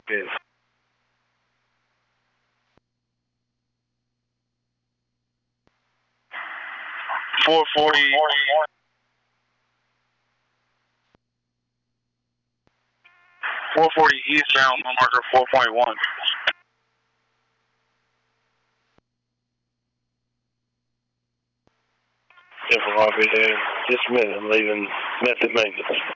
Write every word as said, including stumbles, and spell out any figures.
Yes. four forty. four forty eastbound, marker four point one. Yeah, for Robbie there. Just a minute, I'm leaving method maintenance.